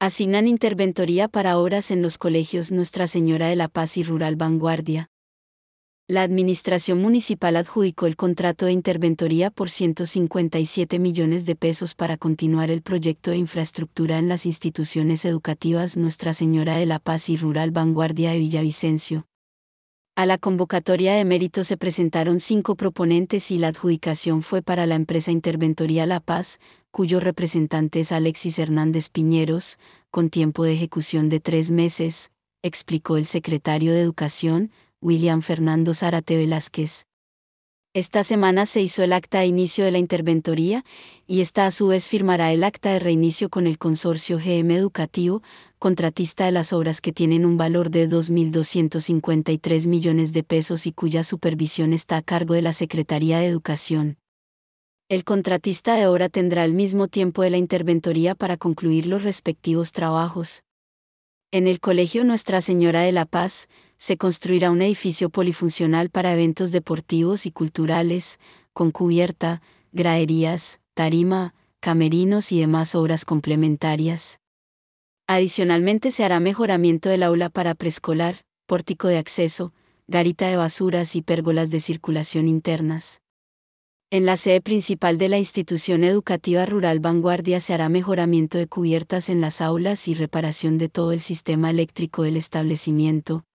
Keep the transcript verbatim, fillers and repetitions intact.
Asignan interventoría para obras en los colegios Nuestra Señora de la Paz y Rural Vanguardia. La Administración Municipal adjudicó el contrato de interventoría por ciento cincuenta y siete millones de pesos para continuar el proyecto de infraestructura en las instituciones educativas Nuestra Señora de la Paz y Rural Vanguardia de Villavicencio. A la convocatoria de mérito se presentaron cinco proponentes y la adjudicación fue para la empresa Interventoría La Paz, cuyo representante es Alexis Hernández Piñeros, con tiempo de ejecución de tres meses, explicó el secretario de Educación, William Fernando Zárate Velázquez. Esta semana se hizo el acta de inicio de la interventoría, y esta a su vez firmará el acta de reinicio con el consorcio G M Educativo, contratista de las obras que tienen un valor de dos mil doscientos cincuenta y tres millones de pesos y cuya supervisión está a cargo de la Secretaría de Educación. El contratista de obra tendrá el mismo tiempo de la interventoría para concluir los respectivos trabajos. En el Colegio Nuestra Señora de la Paz, se construirá un edificio polifuncional para eventos deportivos y culturales, con cubierta, graderías, tarima, camerinos y demás obras complementarias. Adicionalmente se hará mejoramiento del aula para preescolar, pórtico de acceso, garita de basuras y pérgolas de circulación internas. En la sede principal de la institución educativa Rural Vanguardia se hará mejoramiento de cubiertas en las aulas y reparación de todo el sistema eléctrico del establecimiento,